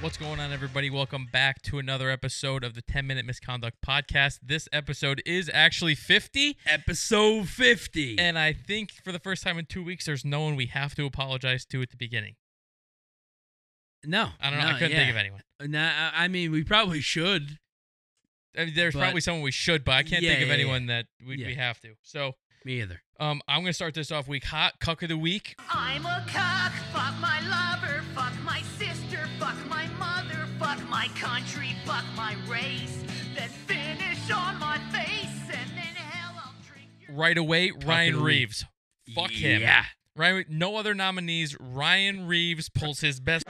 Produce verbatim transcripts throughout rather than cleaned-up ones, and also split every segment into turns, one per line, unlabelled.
What's going on, everybody? Welcome back to another episode of the ten minute Misconduct Podcast. This episode is actually fifty.
Episode fifty.
And I think for the first time in two weeks, there's no one we have to apologize to at the beginning.
No.
I don't know.
no,
I couldn't
yeah.
think of anyone.
Nah, I mean, we probably should.
I mean, there's
But-
probably someone we should, but I can't
Yeah,
think of
yeah,
anyone that we,
Yeah.
we have to. So
Me either.
um, I'm going to start this off week hot. Cuck of the week.
I'm a cock, fuck my lover, fuck my sister, fuck my mother, fuck my country, fuck my race, then finish on my face, and then hell I'll drink your...
Right away,
of
Ryan
the week.
Reeves. Fuck him.
Yeah.
Ryan, no other nominees. Ryan Reeves pulls his best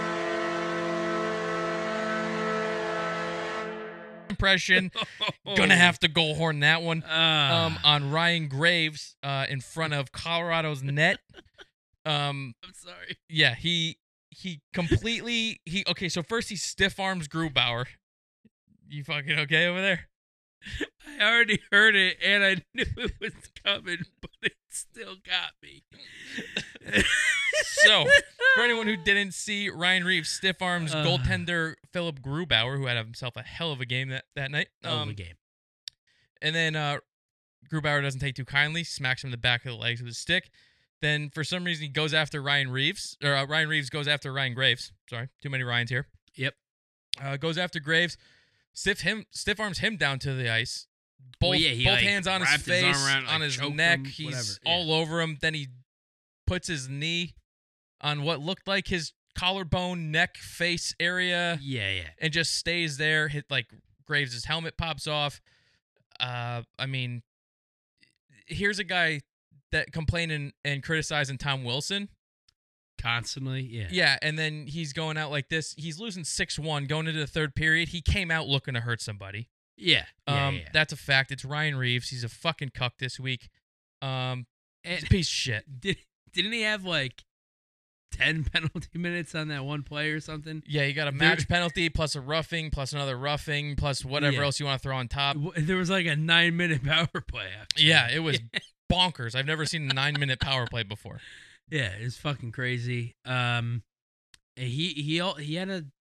impression. Gonna have to goal horn that one.
Uh,
Um, on Ryan Graves, uh, in front of Colorado's net. Um,
I'm sorry.
yeah, he he completely he. Okay, so first he stiff arms Grubauer. You fucking okay over there?
I already heard it, and I knew it was coming, but it still got me.
So, for anyone who didn't see, Ryan Reeves stiff arms
Uh.
goaltender Philip Grubauer, who had himself a hell of a game that, that night.
Oh,
Um,
the game.
And then uh, Grubauer doesn't take too kindly, smacks him in the back of the legs with his stick. Then, for some reason, he goes after Ryan Reeves, or uh, Ryan Reeves goes after Ryan Graves. Sorry, too many Ryans here.
Yep.
Uh, goes after Graves, stiff him, stiff arms him down to the ice. Both,
Well, yeah, he,
both
like,
hands on his
wrapped his arm
face,
around, like,
on his
choked
neck.
him,
He's
whatever, yeah.
all over him. Then he puts his knee on what looked like his collarbone, neck, face area,
Yeah, yeah.
and just stays there. Hit like Graves' helmet pops off. Uh, I mean, here's a guy that complaining and criticizing Tom Wilson.
Constantly, yeah.
Yeah, and then he's going out like this. He's losing six one going into the third period. He came out looking to hurt somebody.
Yeah, yeah,
Um,
yeah.
That's a fact. It's Ryan Reeves. He's a fucking cuck this week. Um,
And-
he's a piece of shit.
Did, didn't he have, like, ten penalty minutes on that one play or something?
Yeah, you got a
There-
match penalty plus a roughing plus another roughing plus whatever
Yeah.
else you want to throw on top.
W- There was like a nine minute power play after.
Yeah, it was bonkers. I've never seen a nine minute power play before.
Yeah, it was fucking crazy. Um, and he he al- he had a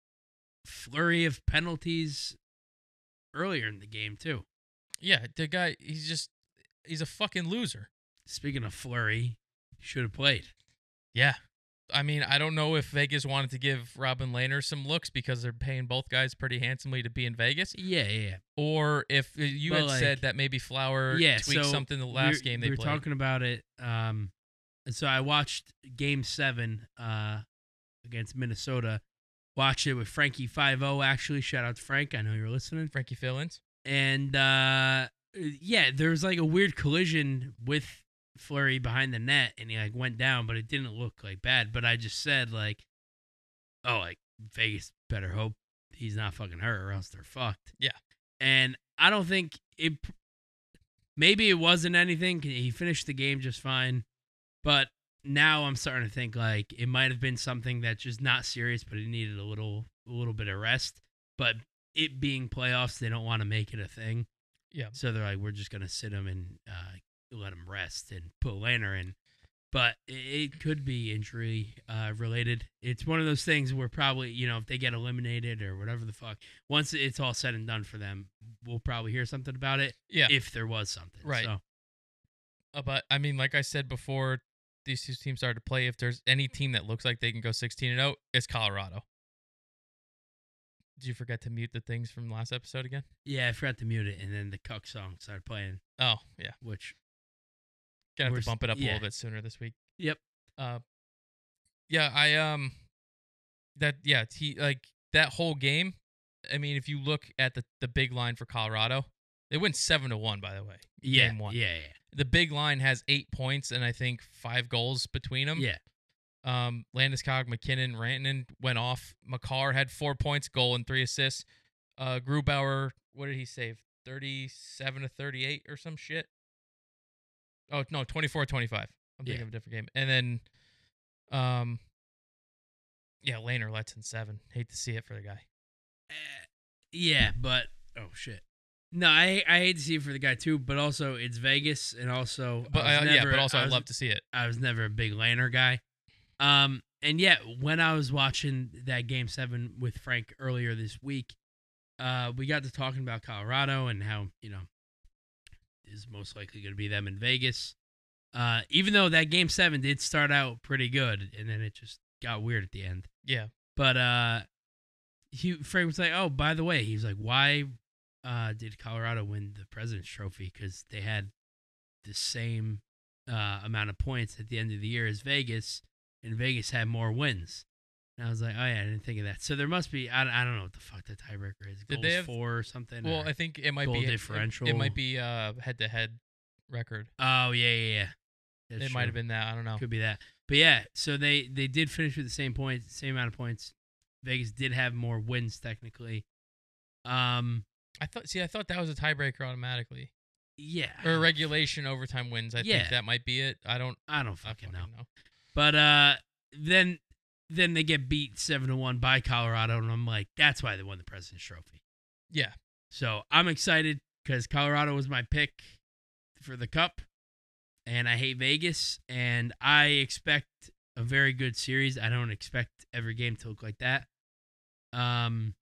flurry of penalties earlier in the game too.
Yeah, the guy, he's just, he's a fucking loser.
Speaking of flurry, should have played.
Yeah. I mean, I don't know if Vegas wanted to give Robin Lehner some looks because they're paying both guys pretty handsomely to be in Vegas,
Yeah, yeah,
or if uh, you
But,
had
like,
said that maybe Flower
yeah.
tweaked
so
something the
we
last
were-
game they
we were
played.
talking about it. Um, and so I watched Game Seven uh against Minnesota. Watched it with Frankie Five O. Actually, shout out to Frank. I know you're listening.
Frankie Fillins.
And uh yeah, there was like a weird collision with Fleury behind the net, and he like went down, but it didn't look like bad. But I just said like, oh, like Vegas better hope he's not fucking hurt, or else they're fucked.
Yeah.
And I don't think it. Maybe it wasn't anything. He finished the game just fine, but now I'm starting to think like it might have been something that's just not serious, but it needed a little, a little bit of rest. But it being playoffs, they don't want to make it a thing.
Yeah.
So they're like, we're just gonna sit him and uh, let him rest and put Lanner in. But it, it could be injury uh, related. It's one of those things where probably, you know, if they get eliminated or whatever the fuck, once it's all said and done for them, we'll probably hear something about it.
Yeah.
If there was something.
Right.
So,
Uh, but I mean, like I said before, these two teams started to play. If there's any team that looks like they can go sixteen and oh, it's Colorado. Did you forget to mute the things from last episode again?
yeah, I forgot to mute it, and then the Cuck song started playing,
Oh, yeah.
which,
Gonna have
We're
to
s-
bump it up a
yeah.
little bit sooner this week.
yep.
Uh, yeah, I um, that yeah, he like that whole game. I mean, if you look at the the big line for Colorado, they went seven to one. By the way,
Yeah.
game one.
Yeah. Yeah.
The big line has eight points and I think five goals between them.
Yeah.
Um, Landeskog, McKinnon, Rantanen went off. Makar had four points, goal, and three assists. Uh, Grubauer, what did he save? thirty-seven to thirty-eight or some shit. Oh no, twenty-four twenty-five. I'm thinking
Yeah.
of a different game. And then, um, yeah, Lehner lets in seven. Hate to see it for the guy.
Uh, yeah, but oh shit. No, I I hate to see it for the guy too, but also it's Vegas, and also
But
I
uh,
was
yeah,
never-
but also
I
I'd
was,
love to see it.
I was never a big Lanner guy. Um, and yeah, when I was watching that game seven with Frank earlier this week, uh, we got to talking about Colorado and how, you know, is most likely going to be them in Vegas. Uh, even though that game seven did start out pretty good, and then it just got weird at the end.
Yeah.
But uh, he Frank was like, "Oh, by the way," he was like, "Why uh, did Colorado win the President's Trophy? Because they had the same uh, amount of points at the end of the year as Vegas, and Vegas had more wins." And I was like, "Oh yeah, I didn't think of that." So there must be I, I don't know what the fuck the tiebreaker is.
Did
Goals
they have-
four or something?
Well,
or-
I think it might
goal
be it-
differential.
It, might be uh head-to-head record.
oh yeah, yeah, yeah. That's
It might
true.
have been that. I don't know.
Could be that. But yeah, so they they did finish with the same points, same amount of points. Vegas did have more wins technically. Um,
I thought. See, I thought that was a tiebreaker automatically,
yeah.
or regulation overtime wins. I
Yeah.
think that might be it. I don't.
I don't
I
fucking
fucking
know.
know.
But uh, then then they get beat seven to one by Colorado, and I'm like, that's why they won the President's Trophy.
Yeah.
So I'm excited because Colorado was my pick for the Cup, and I hate Vegas, and I expect a very good series. I don't expect every game to look like that. Um,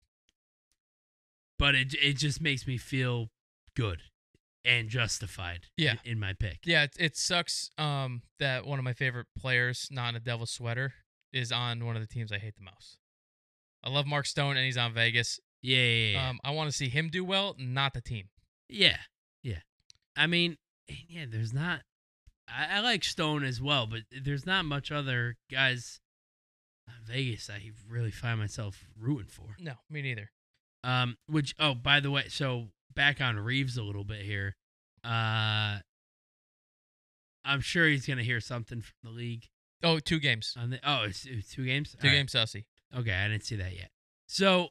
but it it just makes me feel good and justified.
Yeah.
in, in my pick.
Yeah. It, it sucks. Um, that one of my favorite players, not in a Devil sweater, is on one of the teams I hate the most. I love Mark Stone, and he's on Vegas.
Yeah, yeah, yeah.
Um, I want to see him do well, not the team.
Yeah, yeah. I mean, yeah, there's not. I, I like Stone as well, but there's not much other guys in Vegas I really find myself rooting for.
No, me neither.
Um, which oh, by the way, so back on Reeves a little bit here. Uh, I'm sure he's gonna hear something from the league.
Oh, two games.
On the oh, it's, it's two games.
Two
All right.
games, Sussy.
Okay, I didn't see that yet. So,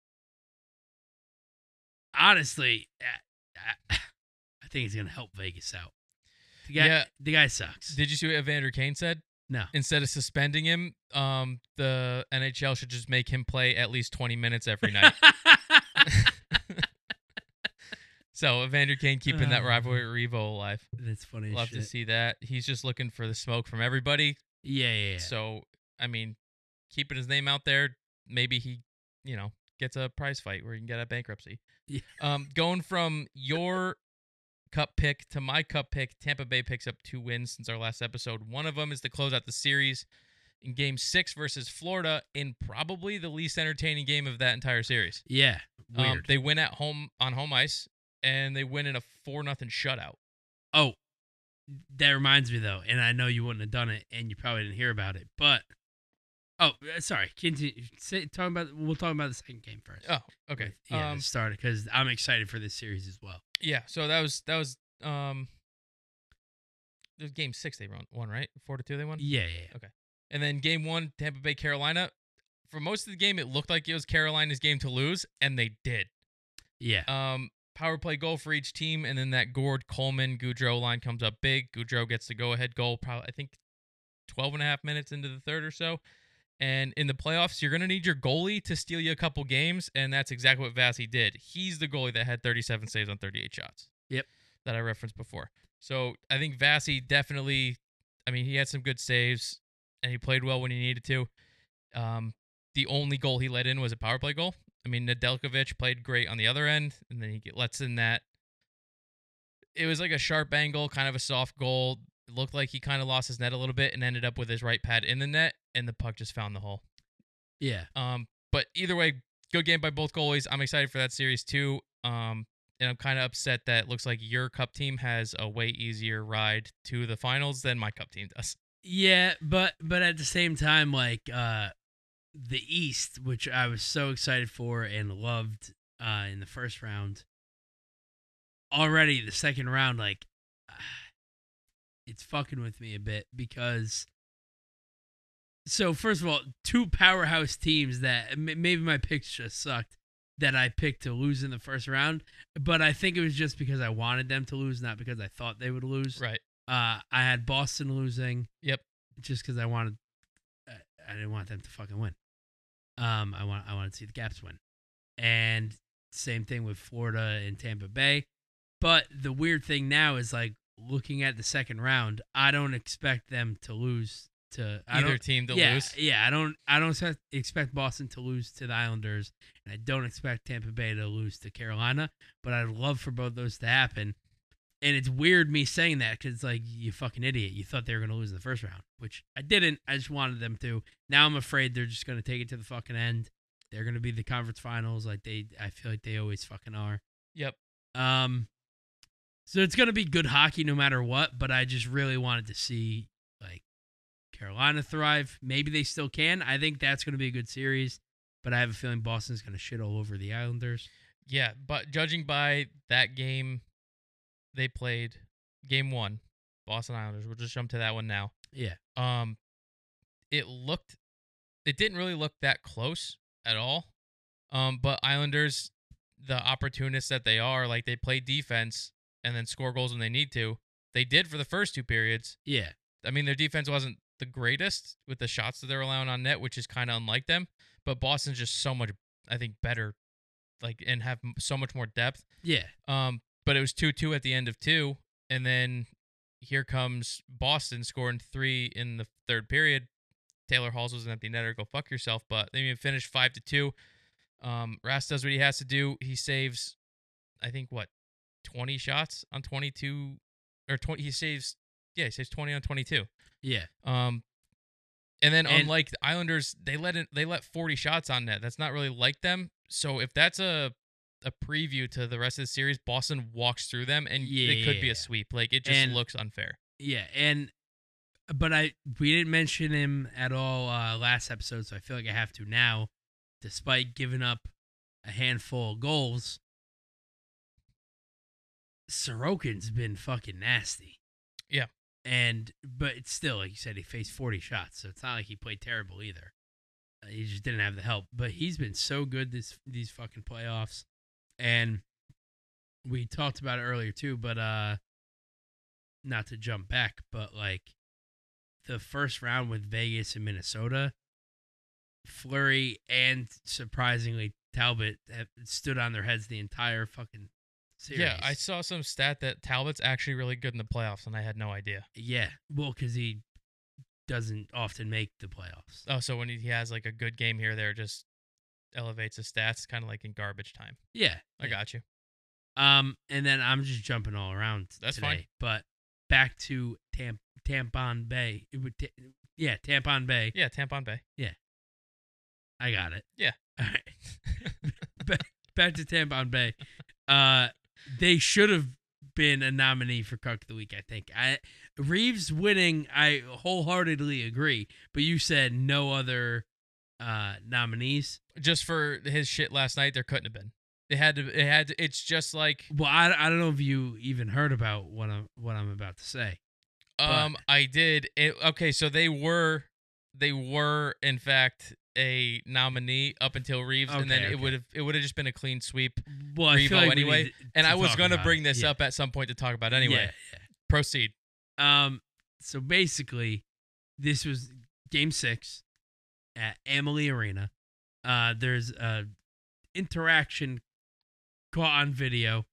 honestly, I, I think he's gonna help Vegas out. The guy,
Yeah.
the guy sucks.
Did you see what Evander Kane said?
No.
Instead of suspending him, um, the N H L should just make him play at least twenty minutes every night. So Evander Kane keeping that
Oh.
rivalry Revo alive.
That's funny. as
Love
shit.
to see that. He's just looking for the smoke from everybody.
Yeah, yeah, yeah.
So, I mean, keeping his name out there, maybe he, you know, gets a prize fight where he can get a bankruptcy.
Yeah.
Um, going from your cup pick to my cup pick, Tampa Bay picks up two wins since our last episode. One of them is to close out the series in Game Six versus Florida, in probably the least entertaining game of that entire series.
yeah, weird.
Um, they win at home on home ice, and they win in a four nothing shutout.
oh, that reminds me though, and I know you wouldn't have done it, and you probably didn't hear about it, but oh, uh, sorry. Continue. Say, talking about. We'll talk about the second game first.
Oh, okay.
Yeah,
Um,
start it because I'm excited for this series as well.
yeah. So that was that was um. It was Game Six they won, won right? Four to two they won.
Yeah, yeah, yeah.
And then Game One, Tampa Bay, Carolina. For most of the game, it looked like it was Carolina's game to lose, and they did.
yeah.
Um, power play goal for each team, and then that Gord, Coleman, Goudreau line comes up big. Goudreau gets the go-ahead goal, probably I think twelve and a half minutes into the third or so. And in the playoffs, you're going to need your goalie to steal you a couple games, and that's exactly what Vasi did. He's the goalie that had thirty-seven saves on thirty-eight shots.
Yep.
That I referenced before. So I think Vasi definitely, I mean, he had some good saves, and he played well when he needed to. Um, the only goal he let in was a power play goal. I mean, Nedeljkovic played great on the other end, and then he get, lets in that. It was like a sharp angle, kind of a soft goal. It looked like he kind of lost his net a little bit and ended up with his right pad in the net, and the puck just found the hole.
Yeah.
Um, but either way, good game by both goalies. I'm excited for that series too. Um, and I'm kind of upset that it looks like your cup team has a way easier ride to the finals than my cup team does.
Yeah, but but at the same time, like uh, the East, which I was so excited for and loved uh, in the first round, already the second round, like it's fucking with me a bit because. So first of all, two powerhouse teams that m- maybe my picks just sucked that I picked to lose in the first round, but I think it was just because I wanted them to lose, not because I thought they would lose.
Right.
Uh, I had Boston losing.
Yep.
Just because I wanted, uh, I didn't want them to fucking win. Um, I want, I wanted to see the Caps win, and same thing with Florida and Tampa Bay. But the weird thing now is like looking at the second round, I don't expect them to lose to I
Either
don't,
team to
yeah,
lose.
Yeah, I don't I don't expect, expect Boston to lose to the Islanders, and I don't expect Tampa Bay to lose to Carolina. But I'd love for both those to happen. And it's weird me saying that because it's like, you fucking idiot. You thought they were going to lose in the first round, which I didn't. I just wanted them to. Now I'm afraid they're just going to take it to the fucking end. They're going to be the conference finals like they. I feel like they always fucking are.
Yep.
Um, so it's going to be good hockey no matter what, but I just really wanted to see, like, Carolina thrive. Maybe they still can. I think that's going to be a good series, but I have a feeling Boston's going to shit all over the Islanders.
Yeah, but judging by that game they played, game one, Boston Islanders, we'll just jump to that one now.
Yeah.
Um, it looked, it didn't really look that close at all. Um, but Islanders, the opportunists that they are, like, they play defense and then score goals when they need to. They did for the first two periods.
Yeah.
I mean, their defense wasn't the greatest with the shots that they're allowing on net, which is kind of unlike them. But Boston's just so much, I think, better, like, and have m- so much more depth.
Yeah.
Um, but it was two two at the end of two, and then here comes Boston scoring three in the third period. Taylor Halls was an empty netter. Go fuck yourself. But they even finished five to two. Um, Rask does what he has to do. He saves, I think, what, twenty shots on twenty-two, or twenty. He saves, yeah, he saves twenty on twenty-two.
Yeah.
Um, and then
And-
unlike the Islanders, they let it, they let forty shots on net. That's not really like them. So if that's a a preview to the rest of the series, Boston walks through them, and it could be
Yeah.
a sweep. Like, it just
And-
looks unfair.
Yeah, and but I we didn't mention him at all uh, last episode, so I feel like I have to now. Despite giving up a handful of goals, Sorokin's been fucking nasty.
Yeah.
And but it's still, like you said, he faced forty shots, so it's not like he played terrible either. Uh, he just didn't have the help, but he's been so good this these fucking playoffs. And we talked about it earlier too, but uh not to jump back, but like the first round with Vegas and Minnesota, Fleury and surprisingly Talbot have stood on their heads the entire fucking series.
Yeah, I saw some stat that Talbot's actually really good in the playoffs, and I had no idea.
Yeah, well, because he doesn't often make the playoffs.
Oh, so when he has like a good game here or there, just elevates his stats, kind of like in garbage time.
Yeah,
I
yeah.
got you.
Um, and then I'm just jumping all around.
That's
today,
fine.
But back to Tam- Tampon Bay. It would ta- yeah, Tampon Bay.
Yeah, Tampon Bay.
I got it.
Yeah.
All right. back, back to Tampon Bay. Uh, they should have been a nominee for Cuck of the Week, I think. I Reeves winning, I wholeheartedly agree. But you said no other uh, nominees.
Just for his shit last night, there couldn't have been. It had to. It had. To, it's just like.
Well, I, I don't know if you even heard about what I'm what I'm about to say.
Um, I did. It, okay, so they were, they were in fact a nominee up until Reeves, and then
Okay,
it
okay.
would have, it would have just been a clean sweep.
Well, I feel
Revo
like we
anyway,
need
And
to
I was
talk
gonna
about
bring
it.
this
Yeah.
up at some point to talk about anyway.
Yeah,
Proceed.
yeah. Um. So basically, this was Game Six at Amalie Arena. Uh, there's a interaction caught on video,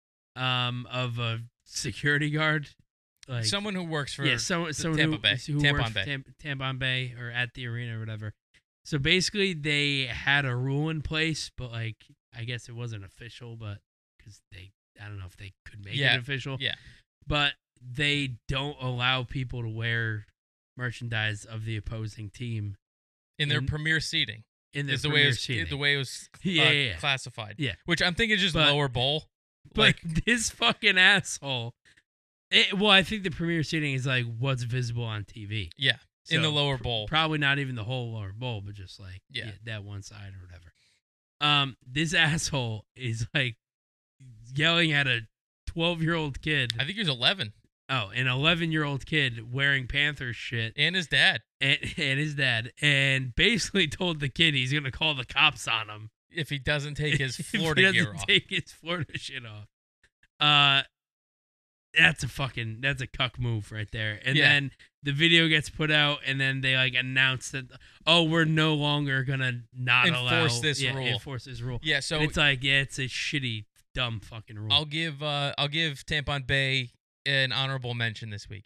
um, of a security guard, like
Someone who works for
yeah, someone, someone
Tampa
who,
Bay.
who
Tampon
works for
Bay.
Tam- Tampon Bay or at the arena or whatever. So basically, they had a rule in place, but like I guess it wasn't official, but because they, I don't know if they could make
Yeah,
it official.
yeah.
But they don't allow people to wear merchandise of the opposing team
in their
in-
premier seating.
in their
Is the way it
premier
was,
seating.
the way it was uh,
Yeah, yeah, yeah.
classified.
Yeah.
Which I'm thinking is just
But-
lower bowl.
But
Like,
this fucking asshole. It, well, I think the premier seating is like what's visible on T V.
yeah, in the
So,
lower
pr-
bowl.
Probably not even the whole lower bowl, but just like
Yeah.
yeah, that one side or whatever. Um, this asshole is like yelling at a twelve-year-old kid.
I think he was eleven,
Oh, an eleven-year-old kid wearing Panthers shit,
and his dad.
and, and his dad, and basically told the kid he's gonna call the cops on him
If he doesn't take his
if
Florida
he
gear
doesn't
off.
take his Florida shit off. Uh, that's a fucking that's a cuck move right there. And
Yeah.
then the video gets put out, and then they like announce that, oh, we're no longer gonna not
Enforce
allow
this
yeah,
rule.
Enforce this rule.
Yeah, so
And it's like yeah, it's a shitty, dumb fucking rule.
I'll give uh I'll give Tampon Bay an honorable mention this week.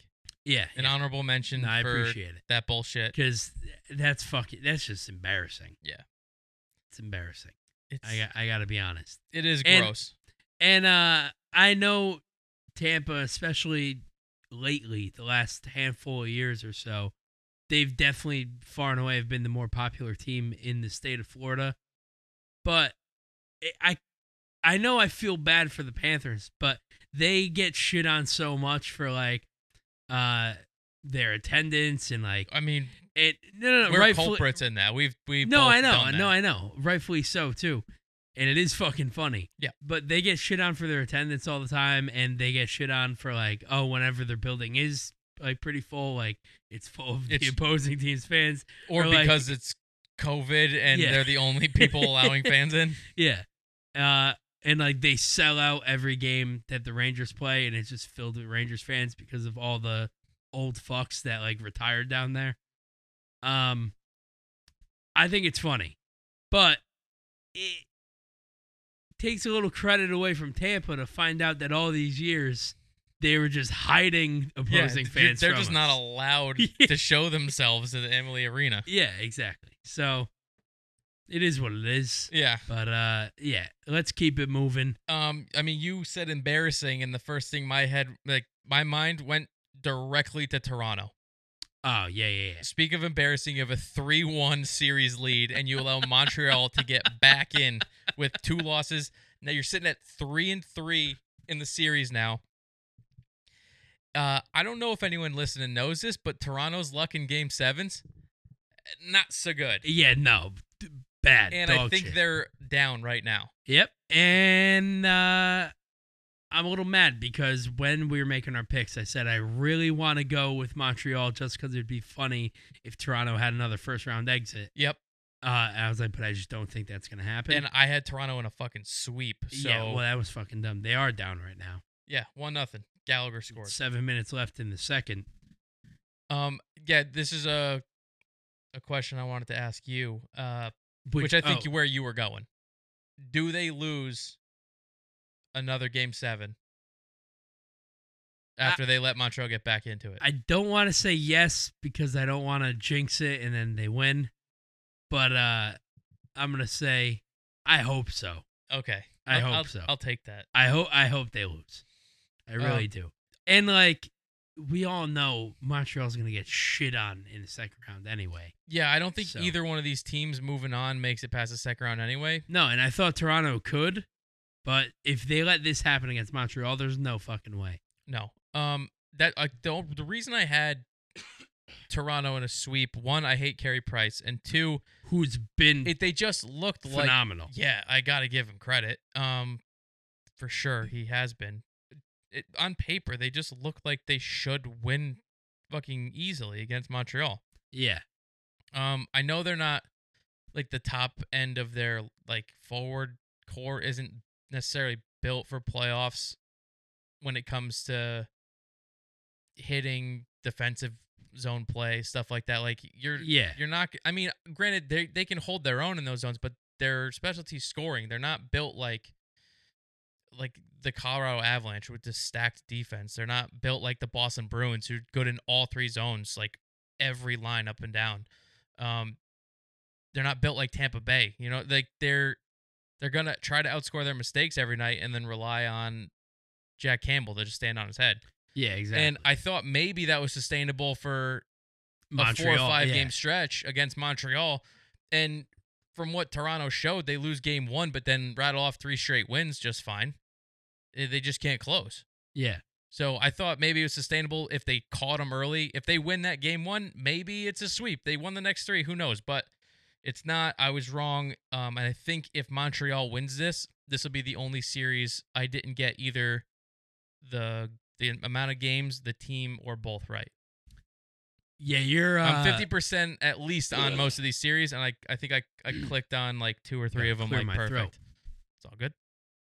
Yeah,
An
yeah.
honorable mention
No, I
for
appreciate it
that bullshit.
because that's fucking. That's just embarrassing.
Yeah.
It's embarrassing.
It's
I got. I got to be honest.
it is
And-
gross.
And uh, I know Tampa, especially lately, the last handful of years or so, they've definitely far and away have been the more popular team in the state of Florida. But I, I know I feel bad for the Panthers, but they get shit on so much for like, uh, their attendance and like
I mean,
it. No, no, no.
we're
rightfully-
culprits in that. We've we
no,
both
I know,
done that.
no, I know. Rightfully so too, and it is fucking funny.
Yeah.
But they get shit on for their attendance all the time, and they get shit on for like, oh, whenever their building is like pretty full, like it's full of the
It's-
opposing team's fans,
or,
or, like-
because it's COVID and
Yeah.
they're the only people allowing fans in.
yeah. Uh, and like they sell out every game that the Rangers play, and it's just filled with Rangers fans because of all the old fucks that like retired down there. Um, I think it's funny, but it takes a little credit away from Tampa to find out that all these years they were just hiding opposing
yeah,
fans.
They're
from
just
us.
not allowed
Yeah.
to show themselves at the Emily Arena.
Yeah, exactly. So it is what it is.
Yeah.
But uh, yeah, let's keep it moving.
Um, I mean, you said embarrassing, and the first thing my head, like my mind, went directly to Toronto.
Oh yeah, yeah, yeah.
Speak of embarrassing, you have a three one series lead, and you allow Montreal to get back in with two losses. Now you're sitting at three and three in the series now. Uh, I don't know if anyone listening knows this, but Toronto's luck in Game Sevens, not so good.
Yeah, no, d- bad.
And I
dog
think
shit.
they're down right now.
Yep. And uh, I'm a little mad because when we were making our picks, I said I really want to go with Montreal just because it'd be funny if Toronto had another first round exit.
Yep.
Uh, and I was like, but I just don't think that's gonna happen.
And I had Toronto in a fucking sweep. So
yeah, well, that was fucking dumb. They are down right now.
yeah, one nothing. Gallagher scored.
Seven minutes left in the second.
Um, yeah, this is a a question I wanted to ask you. Uh,
Which,
which I think
oh,
you where you were going. Do they lose another game seven after they let Montreal get back into it?
I don't want to say yes because I don't want to jinx it and then they win. But uh, I'm gonna say I hope so.
Okay,
I
I'll,
hope
I'll,
so.
I'll take that.
I hope I hope they lose. I really
Um,
do. And like we all know, Montreal's gonna get shit on in the second round anyway.
Yeah, I don't think
So-
either one of these teams moving on makes it past the second round anyway.
No, and I thought Toronto could, but if they let this happen against Montreal, there's no fucking way.
No. Um, that uh, the the reason I had Toronto in a sweep, one, I hate Carey Price, and two,
Who's been
it they just looked like
phenomenal?
yeah, I gotta give him credit. Um, for sure he has been. It, on paper, they just look like they should win, fucking easily against Montreal.
Yeah.
Um, I know they're not like the top end of their like forward core isn't necessarily built for playoffs when it comes to hitting defensive zone play, stuff like that. Like you're
Yeah.
you're not I mean, granted they they can hold their own in those zones, but their specialty scoring, they're not built like like the Colorado Avalanche with this stacked defense. They're not built like the Boston Bruins who are good in all three zones, like every line up and down. Um they're not built like Tampa Bay. You know, like they're they're gonna try to outscore their mistakes every night and then rely on Jack Campbell to just stand on his head.
Yeah, exactly.
And I thought maybe that was sustainable for
Montreal,
a four or five
yeah.
game stretch against Montreal. And from what Toronto showed, they lose game one, but then rattle off three straight wins just fine. Eh, They just can't close.
Yeah.
So I thought maybe it was sustainable if they caught them early. If they win that game one, maybe it's a sweep. They won the next three. Who knows? But it's not. I was wrong. Um, and I think if Montreal wins this, this will be the only series I didn't get either the the amount of games, the team, or both right.
Yeah, you're. Uh,
I'm fifty percent at least on most of these series, and I I think I, I clicked on like two or three
Gotta
of them
clear
like
my
perfect.
throat.
It's all good.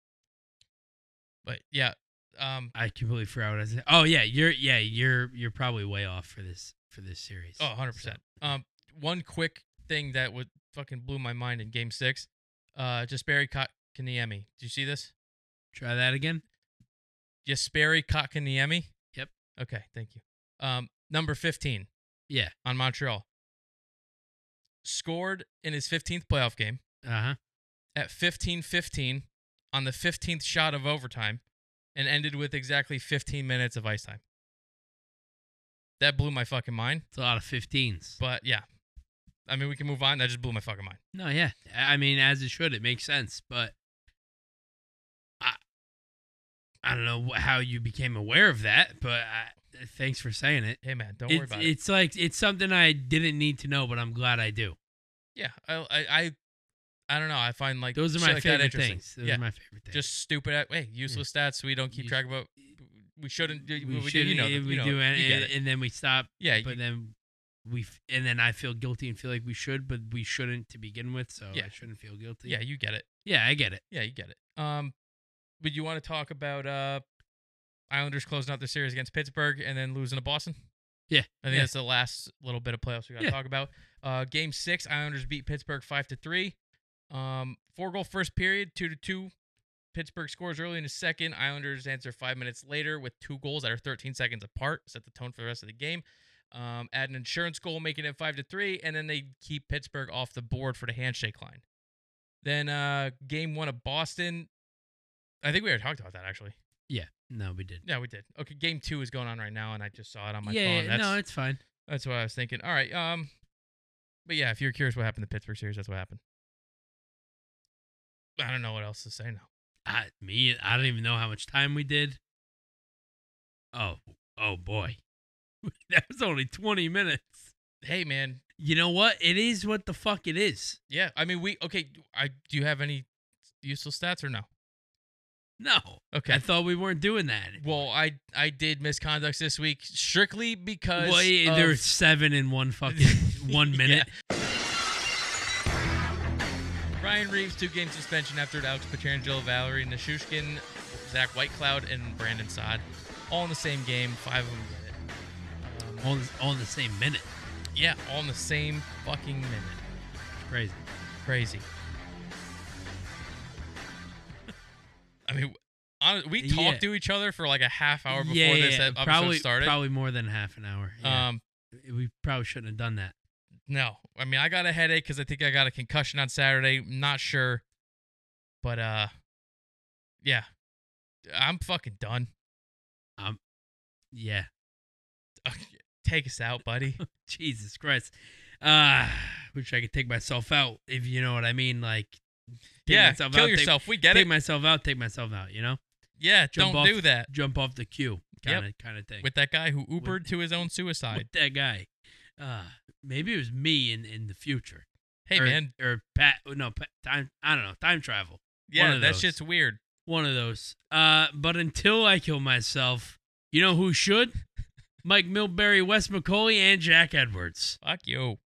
But yeah, um,
I completely forgot what I said. Oh yeah, you're. Yeah, you're. You're probably way off for this for this series.
oh, one hundred percent. Um, one quick thing that would fucking blew my mind in Game Six, uh, Jesperi Kotkaniemi. Did you see this?
Try that again.
Jesperi Kotkaniemi.
Yep.
Okay, thank you. Um, number fifteen
Yeah.
on Montreal. Scored in his fifteenth playoff game
Uh-huh.
at fifteen fifteen on the fifteenth shot of overtime and ended with exactly fifteen minutes of ice time. That blew my fucking mind.
It's a lot of fifteens.
But yeah, I mean, we can move on. That just blew my fucking mind.
No, yeah. I mean, as it should. It makes sense. But I, I don't know wh- how you became aware of that, but I, thanks for saying it.
Hey, man, don't
it's,
worry about it.
It's like, it's something I didn't need to know, but I'm glad I do.
Yeah, I, I, I, I don't know. I find like
Those are
shit
my
like that
favorite
interesting.
things. Those
yeah,
are my favorite things.
just stupid. Hey, useless stats we don't keep
You-
track of. We shouldn't do.
we
We, do.
should,
You know,
we
you know,
do, and,
you get it.
and then we stop.
Yeah,
But
you-
then we, f- and then I feel guilty and feel like we should, but we shouldn't to begin with. So
Yeah.
I shouldn't feel guilty.
yeah, you get it.
Yeah, I get it.
Yeah, you get it. Um, but you want to talk about uh, Islanders closing out their series against Pittsburgh and then losing to Boston?
Yeah.
I think
yeah.
that's the last little bit of playoffs we got to
Yeah.
talk about. Uh, game six, Islanders beat Pittsburgh five to three. Um, four goal first period, two to two. Pittsburgh scores early in the second. Islanders answer five minutes later with two goals that are thirteen seconds apart. Set the tone for the rest of the game. Um, add an insurance goal, making it five to three, and then they keep Pittsburgh off the board for the handshake line. Then uh, game one of Boston. I think we already talked about that actually.
Yeah. No, we did.
Yeah, we did. Okay, game two is going on right now, and I just saw it on my
yeah,
phone.
yeah,
That's,
no, it's fine.
that's what I was thinking. All right. Um, but yeah, if you're curious what happened in the Pittsburgh series, that's what happened. I don't know what else to say now.
I, me, I don't even know how much time we did. Oh, oh boy, that was only twenty minutes.
Hey, man.
You know what? It is what the fuck it is.
Yeah, I mean, we okay. I do you have any useless stats or no?
No.
Okay.
I thought we weren't doing that.
Well, I I did misconducts this week strictly because
Well, yeah,
of-
there's seven in one fucking one minute.
Ryan Reeves, two-game suspension after Alex Pietrangelo, Valerie Nichushkin, Zach Whitecloud, and Brandon Saad. All in the same game. Five of them get it. Um,
All, all in the same minute.
yeah, all in the same fucking minute.
It's crazy.
Crazy. I mean, hon- we talked
Yeah.
to each other for like a half hour before
yeah,
this
yeah,
episode
probably,
started.
Probably more than half an hour. Yeah.
Um,
we probably shouldn't have done that.
no, I mean, I got a headache because I think I got a concussion on Saturday. Not sure, but uh, yeah, I'm fucking done.
Yeah.
Take us out, buddy.
Jesus Christ. Uh, wish I could take myself out, if you know what I mean. Like, take
yeah,
myself
kill
out, take-
yourself. we get
take
it.
myself out, take myself out, you know?
yeah,
jump
don't
off-
do that
Jump off the queue
Yep.
kind of kind of thing.
with that guy who Ubered to his own suicide.
With that guy. Uh, maybe it was me in, in the future.
Hey,
or,
man.
Or Pat, no, Pat, time, I don't know, time travel.
Yeah,
of
that
those.
shit's weird.
One of those. Uh, but until I kill myself, you know who should? Mike Milbury, Wes McCauley, and Jack Edwards.
Fuck you.